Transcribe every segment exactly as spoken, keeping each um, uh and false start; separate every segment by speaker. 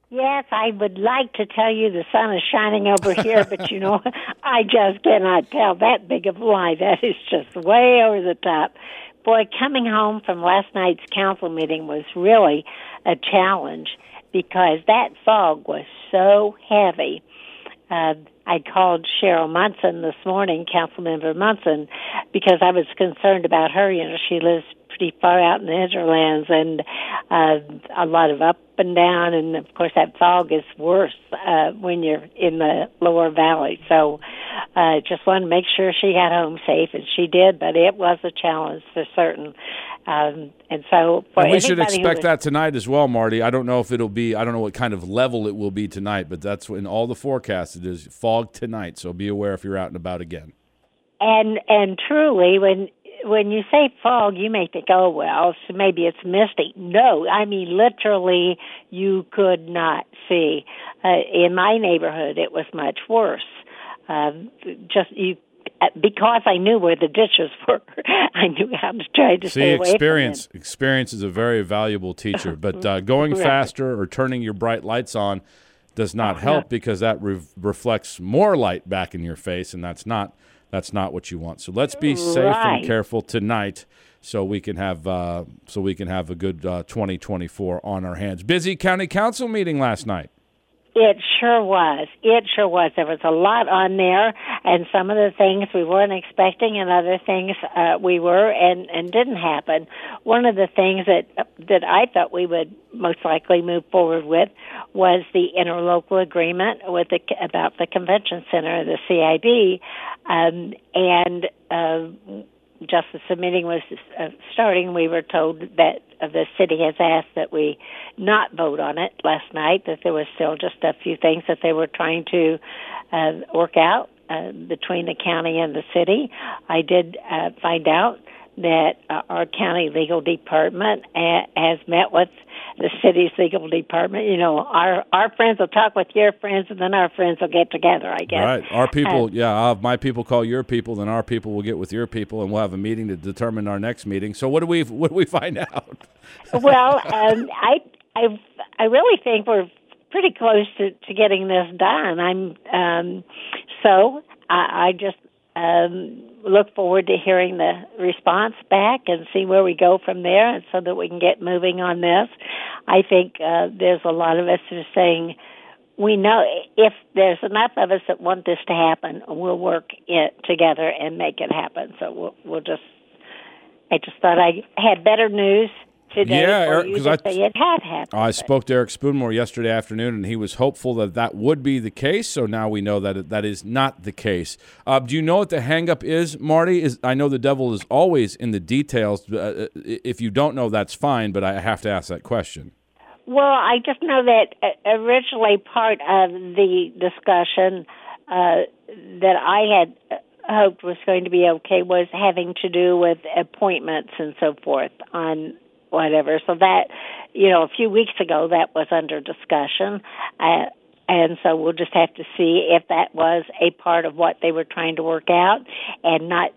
Speaker 1: Yes, I would like to tell you the sun is shining over here, but you know, I just cannot tell that big of a lie. That is just way over the top. Boy, coming home from last night's council meeting was really a challenge because that fog was so heavy. Uh, I called Cheryl Munson this morning, Councilmember Munson, because I was concerned about her. You know, she lives pretty far out in the hinterlands and uh, a lot of up and down, and of course that fog is worse uh, when you're in the lower valley. So uh, just wanted to make sure she got home safe, and she did, but it was a challenge for certain. Um, and so for
Speaker 2: and we should
Speaker 1: anybody
Speaker 2: expect
Speaker 1: was,
Speaker 2: that tonight as well, Marty. I don't know if it'll be, I don't know what kind of level it will be tonight, but that's in all the forecasts. It is fog tonight, so be aware if you're out and about again.
Speaker 1: And and truly, when when you say fog, you may think, oh, well, so maybe it's misty. No, I mean, literally, you could not see. Uh, in my neighborhood, it was much worse. Uh, just you. Because I knew where the ditches were, I knew how to try to
Speaker 2: See,
Speaker 1: stay away
Speaker 2: experience.
Speaker 1: from them.
Speaker 2: Experience is a very valuable teacher, but uh, going
Speaker 1: Right.
Speaker 2: faster or turning your bright lights on does not help because that re- reflects more light back in your face, and that's not that's not what you want. So let's be safe
Speaker 1: Right.
Speaker 2: and careful tonight, so we can have uh, so we can have a good uh, twenty twenty-four on our hands. Busy county council meeting last night.
Speaker 1: It sure was. It sure was. There was a lot on there, and some of the things we weren't expecting, and other things uh, we were, and, and didn't happen. One of the things that that I thought we would most likely move forward with was the interlocal agreement with the, about the convention center, the C I B, um, and uh, just as the meeting was uh, starting, we were told that uh, the city has asked that we not vote on it last night, that there was still just a few things that they were trying to uh, work out uh, between the county and the city. I did uh, find out that uh, our county legal department uh, has met with the city's legal department. You know, our our friends will talk with your friends, and then our friends will get together, I guess.
Speaker 2: Right. Our people,
Speaker 1: Uh,
Speaker 2: yeah, I'll have my people call your people, then our people will get with your people, and we'll have a meeting to determine our next meeting. So what do we what do we find out?
Speaker 1: Well, um, I I I really think we're pretty close to, to getting this done. I'm um, so I, I just um, look forward to hearing the response back and see where we go from there, and so that we can get moving on this. I think uh, there's a lot of us who are saying, we know if there's enough of us that want this to happen, we'll work it together and make it happen. So we'll, we'll just, I just thought I had better news today
Speaker 2: Yeah,
Speaker 1: for
Speaker 2: Eric,
Speaker 1: you
Speaker 2: 'cause
Speaker 1: to
Speaker 2: I-
Speaker 1: say it had happened.
Speaker 2: I spoke to Eric Spoonmore yesterday afternoon, and he was hopeful that that would be the case. So now we know that it, that is not the case. Uh, do you know what the hang-up is, Marty? Is I know the devil is always in the details. Uh, if you don't know, that's fine, but I have to ask that question.
Speaker 1: Well, I just know that uh, originally part of the discussion uh, that I had hoped was going to be okay was having to do with appointments and so forth on whatever. So that, you know, a few weeks ago that was under discussion. Uh, and so we'll just have to see if that was a part of what they were trying to work out. And not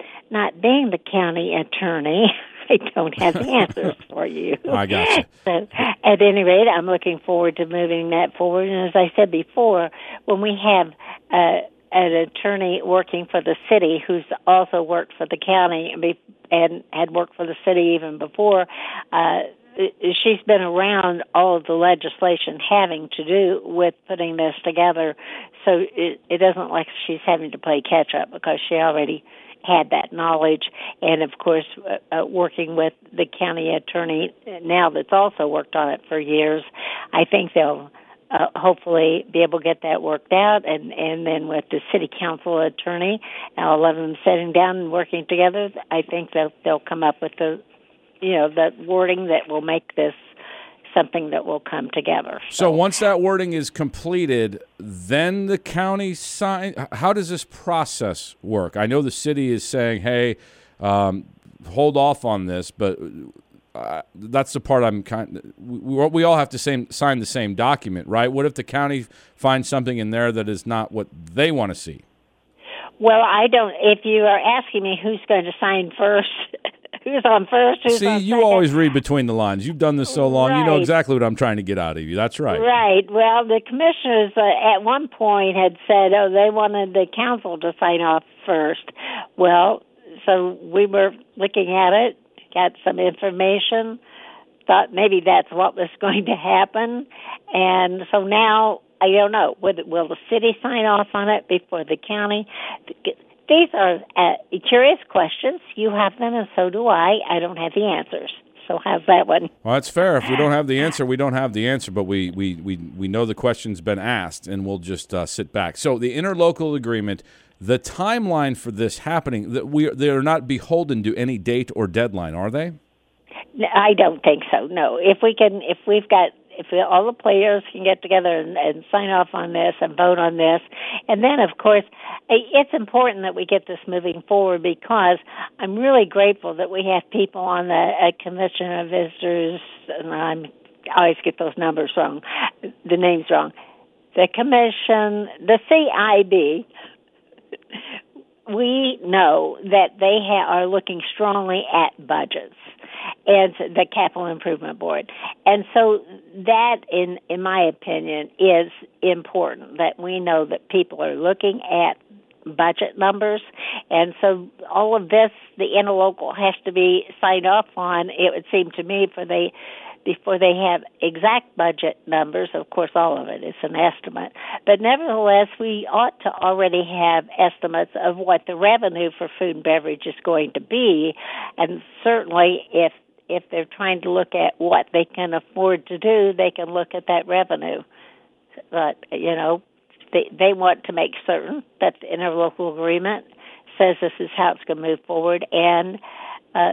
Speaker 1: not being the county attorney, I don't have the answers for you.
Speaker 2: I got you.
Speaker 1: So, at any rate, I'm looking forward to moving that forward. And as I said before, when we have uh, an attorney working for the city who's also worked for the county and, be, and had worked for the city even before, uh, she's been around all of the legislation having to do with putting this together. So it, it isn't like she's having to play catch up because she already had that knowledge. And of course, uh, working with the county attorney now that's also worked on it for years, I think they'll uh, hopefully be able to get that worked out. And, and then with the city council attorney, all of them sitting down and working together, I think they'll, they'll come up with the, you know, the wording that will make this something that will come together.
Speaker 2: So, so once that wording is completed, then the county sign. How does this process work? I know the city is saying, "Hey, um, hold off on this," but uh, that's the part I'm kind. We, we all have to same, sign the same document, right? What if the county finds something in there that is not what they want to see?
Speaker 1: Well, I don't. If you are asking me who's going to sign first, who's on first, who's
Speaker 2: See,
Speaker 1: on
Speaker 2: you
Speaker 1: second.
Speaker 2: always read between the lines. You've done this so long. You know
Speaker 1: Right.
Speaker 2: exactly what I'm trying to get out of you. That's right.
Speaker 1: Right. Well, the commissioners uh, at one point had said, oh, they wanted the council to sign off first. Well, so we were looking at it, got some information, thought maybe that's what was going to happen. And so now, I don't know, will, will the city sign off on it before the county? These are uh, curious questions. You have them, and so do I. I don't have the answers. So how's that one?
Speaker 2: Well, that's fair. If we don't have the answer, we don't have the answer, but we we, we, we know the question's been asked, and we'll just uh, sit back. So the interlocal agreement, the timeline for this happening, that we they're not beholden to any date or deadline, are they?
Speaker 1: I don't think so, no. If we can, if we've got, if we, all the players can get together and, and sign off on this and vote on this, and then, of course, it's important that we get this moving forward because I'm really grateful that we have people on the uh, Commission of Visitors, and I'm, I always get those numbers wrong, the names wrong, the Commission, the C I B. We know that they ha- are looking strongly at budgets and the Capital Improvement Board. And so that, in in my opinion, is important, that we know that people are looking at budget numbers. And so all of this, the interlocal has to be signed off on, it would seem to me, for they before they have exact budget numbers. Of course, all of it is an estimate. But nevertheless, we ought to already have estimates of what the revenue for food and beverage is going to be. And certainly, if if they're trying to look at what they can afford to do, they can look at that revenue. But, you know, they, they want to make certain that the interlocal agreement says this is how it's going to move forward, and uh,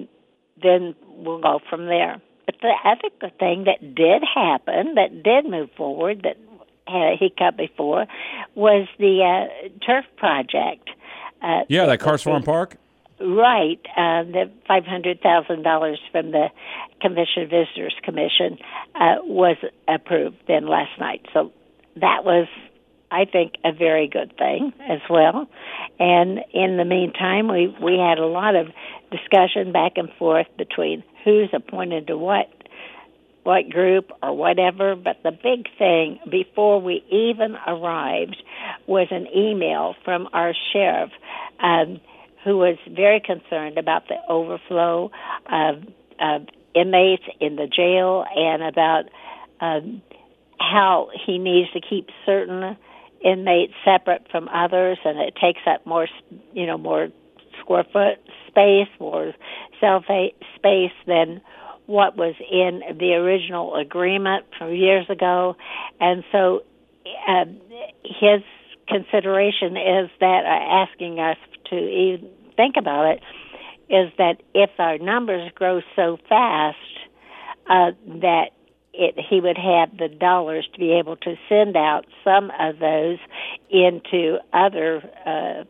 Speaker 1: then we'll go from there. But the other good thing that did happen, that did move forward, that had a hiccup before, was the uh, turf project. Uh,
Speaker 2: Yeah, that Cars Farm Park?
Speaker 1: Right. Uh, the five hundred thousand dollars from the Commission Visitors Commission uh, was approved then last night. So that was, I think, a very good thing as well. And in the meantime, we, we had a lot of discussion back and forth between who's appointed to what what group or whatever. But the big thing before we even arrived was an email from our sheriff, um, who was very concerned about the overflow of, of inmates in the jail and about um, how he needs to keep certain inmates separate from others, and it takes up more, you know, more square foot space, more cell space than what was in the original agreement from years ago. And so uh, his consideration is that, uh, asking us to even think about it, is that if our numbers grow so fast uh, that it, he would have the dollars to be able to send out some of those into other, uh,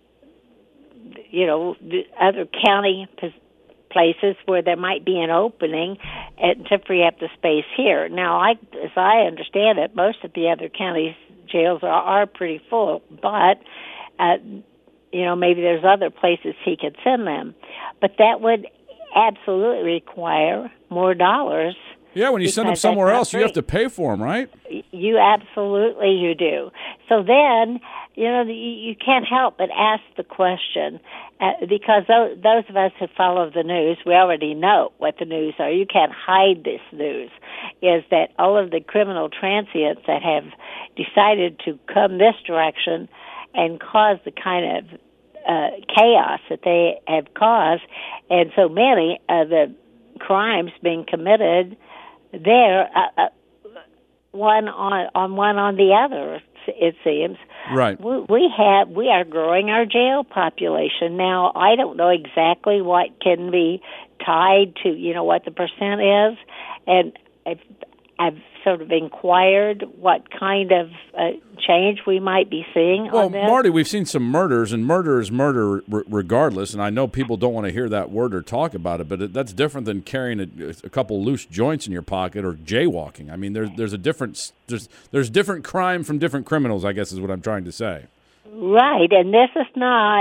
Speaker 1: you know, other county places where there might be an opening and to free up the space here. Now, I, as I understand it, most of the other counties' jails are, are pretty full, but, uh, you know, maybe there's other places he could send them. But that would absolutely require more dollars.
Speaker 2: Yeah, when you send them somewhere else, you have to pay for them, right?
Speaker 1: You absolutely, you do. So then, you know, you, you can't help but ask the question, uh, because those, those of us who follow the news, we already know what the news are. You can't hide this news, is that all of the criminal transients that have decided to come this direction and cause the kind of uh, chaos that they have caused, and so many of the crimes being committed there, uh, uh, one on on one on the other, it seems.
Speaker 2: Right.
Speaker 1: We, we have we are growing our jail population now. I don't know exactly what can be tied to, you know, what the percent is, and I've, I've sort of inquired what kind of uh, change we might be seeing
Speaker 2: well,
Speaker 1: on this.
Speaker 2: Marty, we've seen some murders, and murder is murder r- regardless, and I know people don't want to hear that word or talk about it, but it, that's different than carrying a, a couple loose joints in your pocket or jaywalking. I mean, there's there's a different there's there's different crime from different criminals, I guess is what I'm trying to say.
Speaker 1: Right, and this is not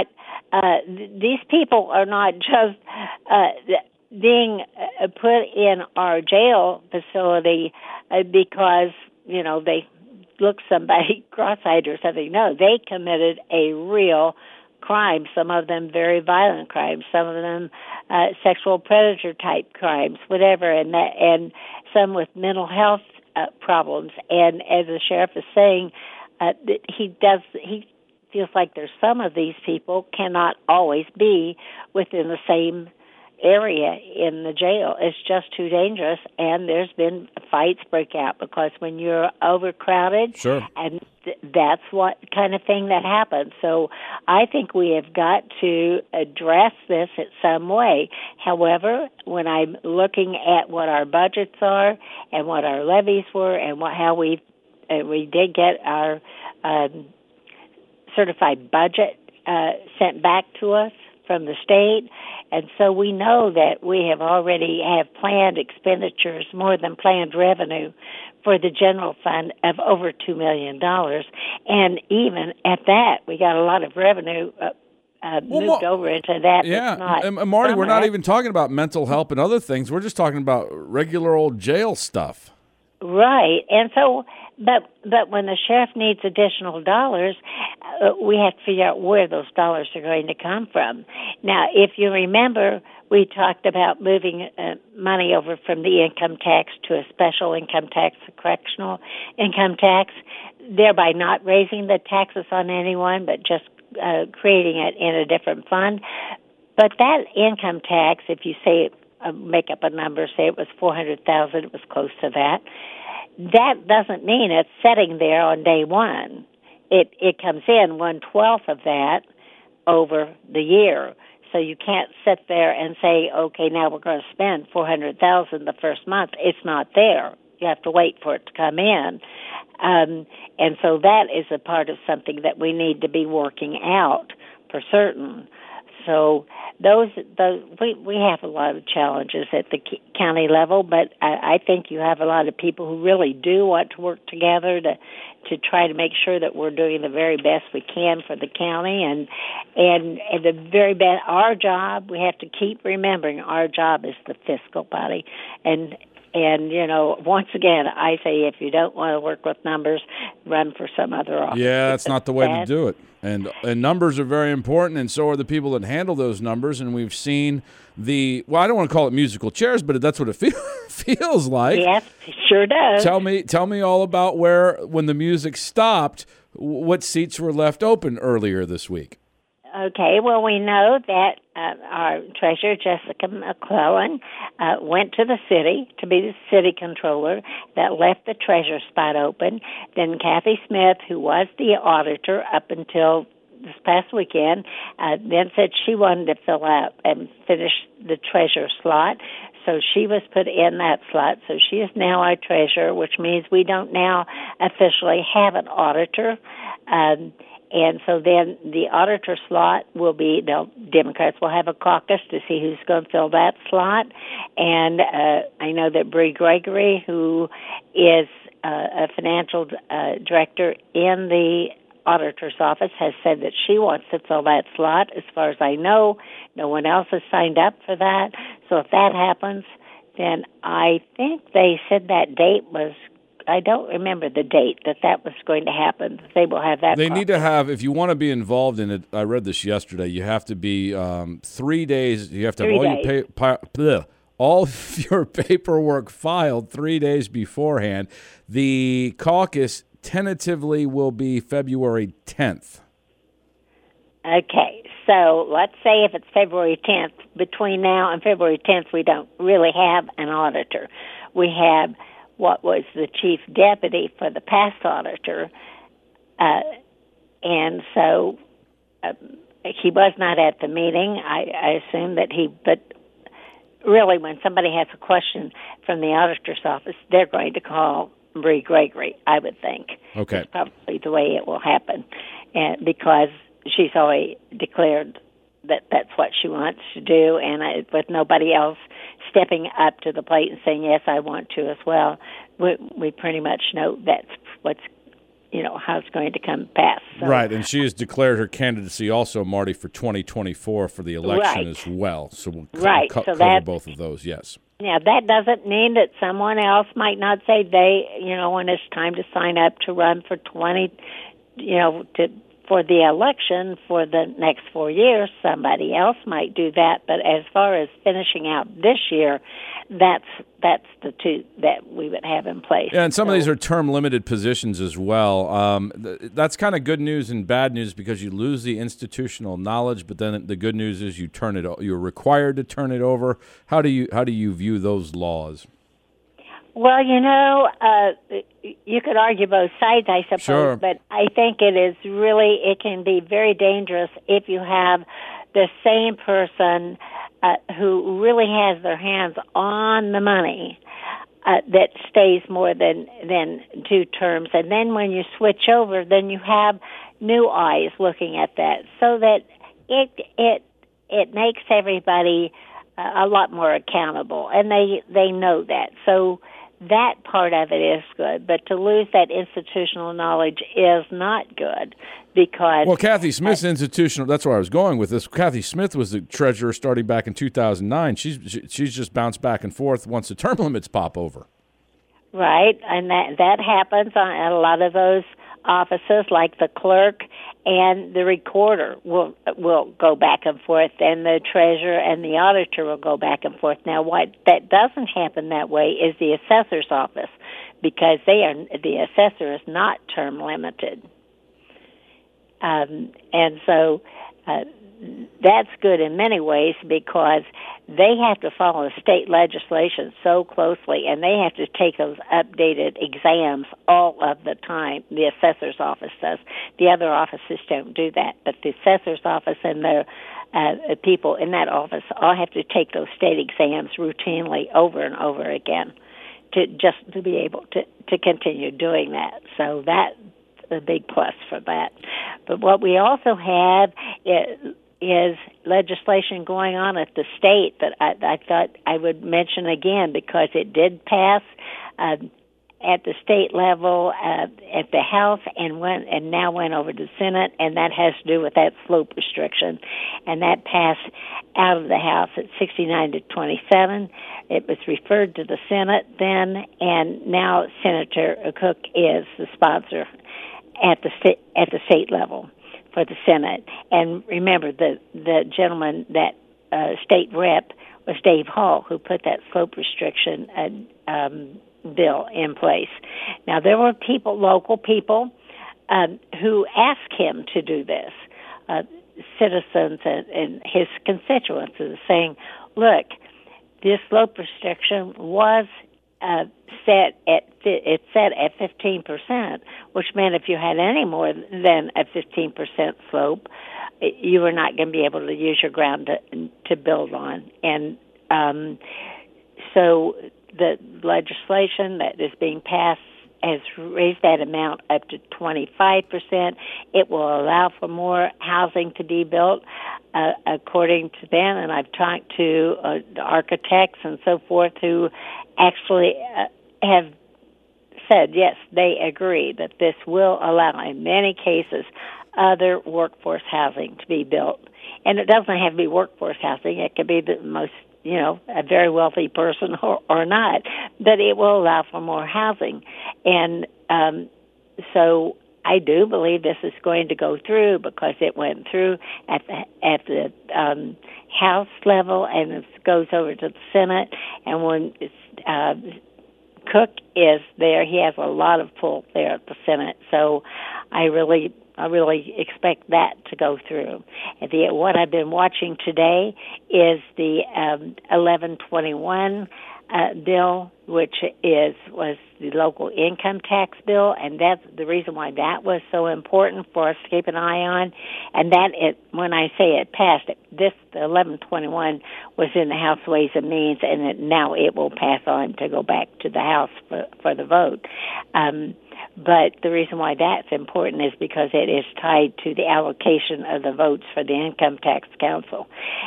Speaker 1: uh, th- these people are not just uh, being uh, put in our jail facility uh, because, you know, they look somebody cross-eyed or something. No, they committed a real crime, some of them very violent crimes, some of them uh, sexual predator type crimes, whatever, and that, and some with mental health uh, problems. And as the sheriff is saying, uh, he does he feels like there's some of these people cannot always be within the same area in the jail. It's just too dangerous, and there's been fights break out because when you're overcrowded,
Speaker 2: sure.
Speaker 1: and th- that's what kind of thing that happens. So I think we have got to address this in some way. However, when I'm looking at what our budgets are and what our levies were and what, how we uh, we did get our um, certified budget uh, sent back to us from the state, and so we know that we have already have planned expenditures, more than planned revenue, for the general fund of over two million dollars. And even at that, we got a lot of revenue uh, uh,
Speaker 2: well,
Speaker 1: moved
Speaker 2: Ma-
Speaker 1: over into that.
Speaker 2: Yeah,
Speaker 1: not
Speaker 2: and, and Marty, we're not
Speaker 1: that.
Speaker 2: even talking about mental help and other things. We're just talking about regular old jail stuff.
Speaker 1: Right, and so, but but when the sheriff needs additional dollars, uh, we have to figure out where those dollars are going to come from. Now, if you remember, we talked about moving uh, money over from the income tax to a special income tax, a correctional income tax, thereby not raising the taxes on anyone, but just uh, creating it in a different fund. But that income tax, if you say Uh, make up a number, say it was four hundred thousand, it was close to that. That doesn't mean it's sitting there on day one. It it comes in one twelfth of that over the year. So you can't sit there and say, okay, now we're going to spend four hundred thousand the first month. It's not there. You have to wait for it to come in. Um, and so that is a part of something that we need to be working out for certain. So those, those we, we have a lot of challenges at the county level, but I, I think you have a lot of people who really do want to work together to to try to make sure that we're doing the very best we can for the county, and and, and the very best. Our job, we have to keep remembering, our job is the fiscal body, and. And, you know, once again, I say if you don't want to work with numbers, run for some other office.
Speaker 2: Yeah, that's not the way to do it. And and numbers are very important, and so are the people that handle those numbers. And we've seen the, well, I don't want to call it musical chairs, but that's what it feel, feels like.
Speaker 1: Yes, it sure does.
Speaker 2: Tell me, tell me all about where, when the music stopped, what seats were left open earlier this week.
Speaker 1: Okay, well, we know that uh, our treasurer, Jessica McClellan, uh, went to the city to be the city controller. That left the treasurer spot open. Then Kathy Smith, who was the auditor up until this past weekend, uh, then said she wanted to fill out and finish the treasurer slot. So she was put in that slot. So she is now our treasurer, which means we don't now officially have an auditor. Um And so then the auditor slot will be, the Democrats will have a caucus to see who's going to fill that slot. And uh, I know that Bree Gregory, who is uh, a financial uh, director in the auditor's office, has said that she wants to fill that slot. As far as I know, no one else has signed up for that. So if that happens, then I think they said that date was, I don't remember the date that that was going to happen. They will have that.
Speaker 2: They
Speaker 1: process.
Speaker 2: need to have, if you want to be involved in it, I read this yesterday, you have to be um, three days, you have to have
Speaker 1: three
Speaker 2: all
Speaker 1: days.
Speaker 2: your, pa- pa- bleh, all of your paperwork filed three days beforehand. The caucus tentatively will be February tenth.
Speaker 1: Okay, so let's say if it's February tenth, between now and February tenth, we don't really have an auditor. We have what was the chief deputy for the past auditor, uh, and so uh, he was not at the meeting. I, I assume that he, but really when somebody has a question from the auditor's office, they're going to call Bree Gregory, I would think.
Speaker 2: Okay.
Speaker 1: That's probably the way it will happen, and because she's already declared that that's what she wants to do, and I, with nobody else stepping up to the plate and saying, yes, I want to as well, we, we pretty much know that's what's you know, how it's going to come pass. So,
Speaker 2: right, and she has declared her candidacy also, Marty, for twenty twenty-four for the election
Speaker 1: right.
Speaker 2: as well. So we'll co-
Speaker 1: right.
Speaker 2: co-
Speaker 1: so
Speaker 2: cover
Speaker 1: that,
Speaker 2: both of those, yes.
Speaker 1: Now, that doesn't mean that someone else might not say they, you know, when it's time to sign up to run for twenty, you know, to for the election for the next four years, somebody else might do that. But as far as finishing out this year, that's that's the two that we would have in place.
Speaker 2: Yeah, and some
Speaker 1: so,
Speaker 2: of these are term-limited positions as well. Um, th- that's kind of good news and bad news because you lose the institutional knowledge, but then the good news is you turn it. O- you're required to turn it over. How do you how do you view those laws?
Speaker 1: Well, you know, uh, you could argue both sides, I suppose,
Speaker 2: Sure.
Speaker 1: but I think it is really, it can be very dangerous if you have the same person uh, who really has their hands on the money uh, that stays more than, than two terms. And then when you switch over, then you have new eyes looking at that, so that it it it makes everybody uh, a lot more accountable, and they, they know that. So that part of it is good, but to lose that institutional knowledge is not good because...
Speaker 2: Well, Kathy Smith's uh, institutional, that's where I was going with this. Kathy Smith was the treasurer starting back in two thousand nine. She's she's just bounced back and forth once the term limits pop over.
Speaker 1: Right, and that, that happens on a lot of those offices, like the clerk and the recorder will will go back and forth, and the treasurer and the auditor will go back and forth. Now, what that doesn't happen that way is the assessor's office, because they are the assessor is not term limited, um, and so uh, that's good in many ways because they have to follow state legislation so closely, and they have to take those updated exams all of the time. The assessor's office does. The other offices don't do that, but the assessor's office and the uh, people in that office all have to take those state exams routinely over and over again to just to be able to, to continue doing that. So that's a big plus for that. But what we also have is is legislation going on at the state that I, I thought I would mention again because it did pass uh, at the state level, uh, at the House, and went and now went over to the Senate, and that has to do with that slope restriction, and that passed out of the House at sixty-nine to twenty-seven. It was referred to the Senate then, and now Senator Cook is the sponsor at the sta- at the state level for the Senate. And remember, the the gentleman, that uh, state rep, was Dave Hall, who put that slope restriction uh, um, bill in place. Now, there were people, local people, um, who asked him to do this, uh, citizens and, and his constituents, saying, look, this slope restriction was uh, set at it's set at fifteen percent, which meant if you had any more than a fifteen percent slope, you were not going to be able to use your ground to to build on. And um, so the legislation that is being passed has raised that amount up to twenty-five percent. It will allow for more housing to be built, uh, according to them. And I've talked to uh, the architects and so forth who actually uh, have said, yes, they agree that this will allow, in many cases, other workforce housing to be built. And it doesn't have to be workforce housing. It could be the most, you know, a very wealthy person or, or not. But it will allow for more housing. And um, so I do believe this is going to go through because it went through at the, at the um, House level and it goes over to the Senate. And when it's, uh, Cook is there, he has a lot of pull there at the Senate. So I really I really expect that to go through. And the, what I've been watching today is the um, eleven twenty-one uh, bill, which is was the local income tax bill, and that's the reason why that was so important for us to keep an eye on. And that it, when I say it passed, it, this the eleven twenty-one was in the House Ways and Means, and it, now it will pass on to go back to the House for, for the vote. Um, But the reason why that's important is because it is tied to the allocation of the votes for the Income Tax Council.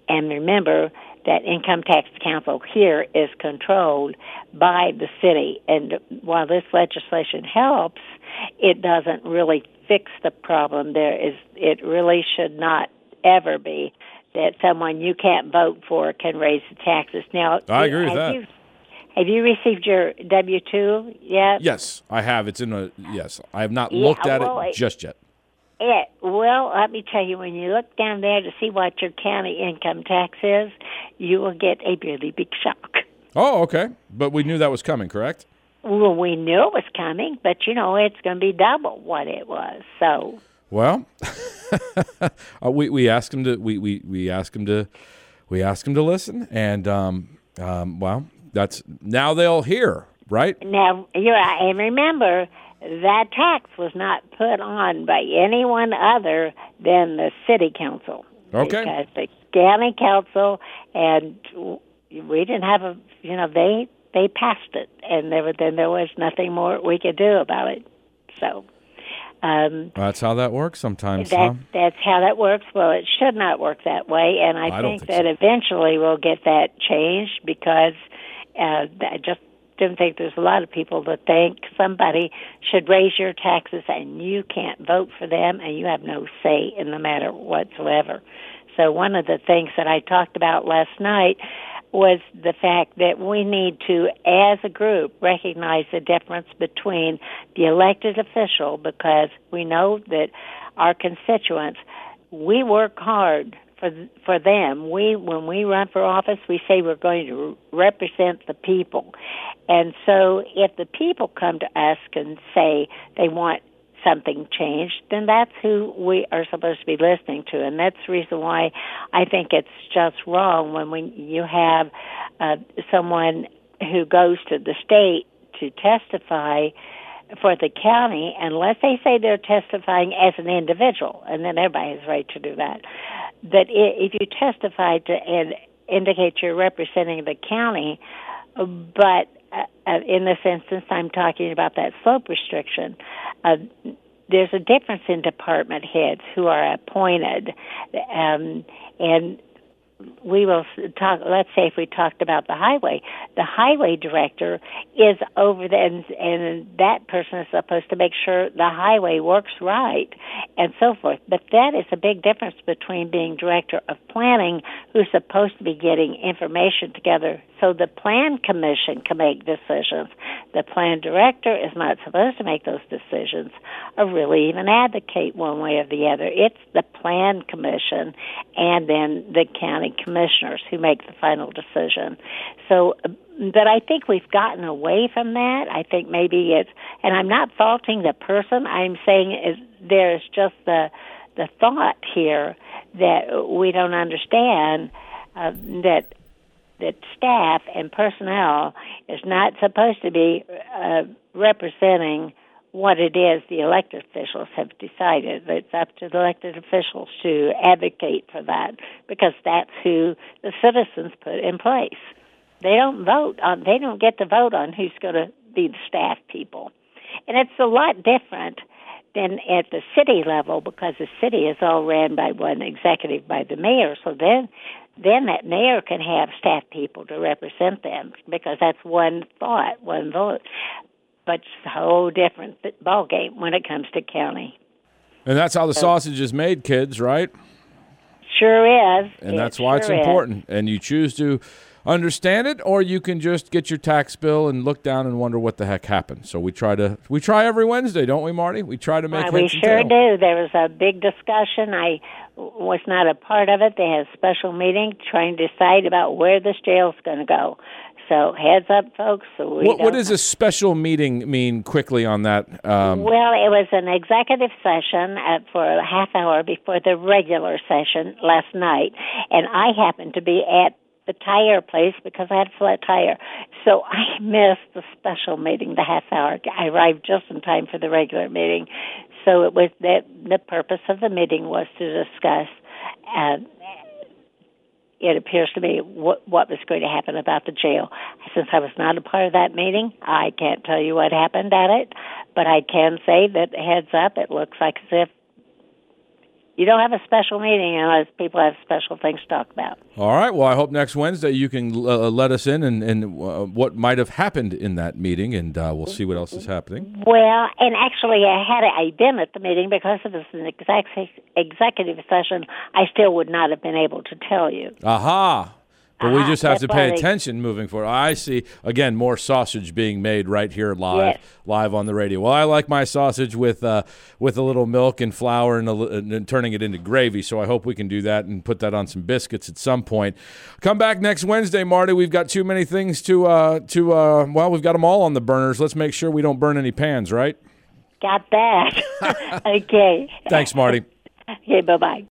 Speaker 1: And remember that Income Tax Council here is controlled by the city. And while this legislation helps, it doesn't really fix the problem. There is, it really should not ever be that someone you can't vote for can raise the taxes. Now,
Speaker 2: I agree with
Speaker 1: have
Speaker 2: that.
Speaker 1: You, have you received your W two yet?
Speaker 2: Yes, I have. It's in a yes. I have not
Speaker 1: Yeah,
Speaker 2: looked at
Speaker 1: well,
Speaker 2: it
Speaker 1: it-
Speaker 2: just yet.
Speaker 1: It, well, let me tell you, when you look down there to see what your county income tax is, you will get a really big shock.
Speaker 2: Oh, okay. But we knew that was coming, correct?
Speaker 1: Well, we knew it was coming, but, you know, it's going to be double what it was. So,
Speaker 2: Well, uh, we we asked him to we, we, we asked him to we asked him to listen, and um, um, well, that's now they'll hear, right?
Speaker 1: now, you're right. And remember, that tax was not put on by anyone other than the city council.
Speaker 2: Okay.
Speaker 1: Because the county council, and we didn't have a, you know, they they passed it, and there, then there was nothing more we could do about it. So um,
Speaker 2: That's how that works sometimes,
Speaker 1: that,
Speaker 2: huh?
Speaker 1: that's how that works. Well, it should not work that way, and I,
Speaker 2: I don't
Speaker 1: think,
Speaker 2: think
Speaker 1: that
Speaker 2: so.
Speaker 1: eventually we'll get that changed because uh, I just didn't think there's a lot of people that think somebody should raise your taxes and you can't vote for them and you have no say in the matter whatsoever. So one of the things that I talked about last night was the fact that we need to, as a group, recognize the difference between the elected official, because we know that our constituents, we work hard for for them. We, when we run for office, we say we're going to represent the people. And so if the people come to us and say they want something changed, then that's who we are supposed to be listening to. And that's the reason why I think it's just wrong when we, you have uh, someone who goes to the state to testify for the county, unless they say they're testifying as an individual, and then everybody has the right to do that. That if you testify to and indicate you're representing the county, but uh, in this instance, I'm talking about that slope restriction. Uh, there's a difference in department heads who are appointed, um, and we will talk. Let's say if we talked about the highway, the highway director is over there, and, and that person is supposed to make sure the highway works right, and so forth. But that is a big difference between being director of planning, who's supposed to be getting information together so the plan commission can make decisions. The plan director is not supposed to make those decisions or really even advocate one way or the other. It's the plan commission and then the county commissioners who make the final decision. So, but I think we've gotten away from that. I think maybe it's, and I'm not faulting the person. I'm saying is there's just the the thought here that we don't understand uh, that that staff and personnel is not supposed to be uh, representing what it is the elected officials have decided. It's up to the elected officials to advocate for that, because that's who the citizens put in place. They don't vote on, they don't get to vote on who's going to be the staff people. And it's a lot different than at the city level, because the city is all ran by one executive, by the mayor. So then then that mayor can have staff people to represent them, because that's one thought, one vote. But it's a whole different ball game when it comes to county.
Speaker 2: And that's how the sausage is made, kids, right?
Speaker 1: Sure is.
Speaker 2: And
Speaker 1: it
Speaker 2: that's why
Speaker 1: sure
Speaker 2: it's
Speaker 1: is.
Speaker 2: important. And you choose to understand it, or you can just get your tax bill and look down and wonder what the heck happened. So we try to we try every Wednesday, don't we, Marty? We try to make
Speaker 1: Well,
Speaker 2: heads
Speaker 1: we
Speaker 2: and
Speaker 1: sure
Speaker 2: tails.
Speaker 1: do. There was a big discussion. I was not a part of it. They had a special meeting trying to decide about where this jail's going to go. So heads up, folks. So we
Speaker 2: What,
Speaker 1: don't
Speaker 2: what does a special meeting mean quickly on that? Um,
Speaker 1: Well, it was an executive session at, for a half hour before the regular session last night, and I happened to be at the tire place because I had a flat tire. So I missed the special meeting, the half hour. I arrived just in time for the regular meeting. So it was that the purpose of the meeting was to discuss, uh, it appears to me, what, what was going to happen about the jail. Since I was not a part of that meeting, I can't tell you what happened at it, but I can say that heads up, it looks like as if you don't have a special meeting unless people have special things to talk about.
Speaker 2: All right. Well, I hope next Wednesday you can uh, let us in and, and uh, what might have happened in that meeting, and uh, we'll see what else is happening.
Speaker 1: Well, and actually I had I been at the meeting because it was an exec- executive session. I still would not have been able to tell you.
Speaker 2: Aha. But we just have
Speaker 1: That's
Speaker 2: to pay
Speaker 1: why they-
Speaker 2: attention moving forward. I see. Again, more sausage being made right here live,
Speaker 1: Yes.
Speaker 2: live on the radio. Well, I like my sausage with uh, with a little milk and flour and, a, li- and and turning it into gravy. So I hope we can do that and put that on some biscuits at some point. Come back next Wednesday, Marty. We've got too many things to uh, to. Uh, well, we've got them all on the burners. Let's make sure we don't burn any pans, right?
Speaker 1: Got that. Okay.
Speaker 2: Thanks, Marty.
Speaker 1: Okay, bye-bye.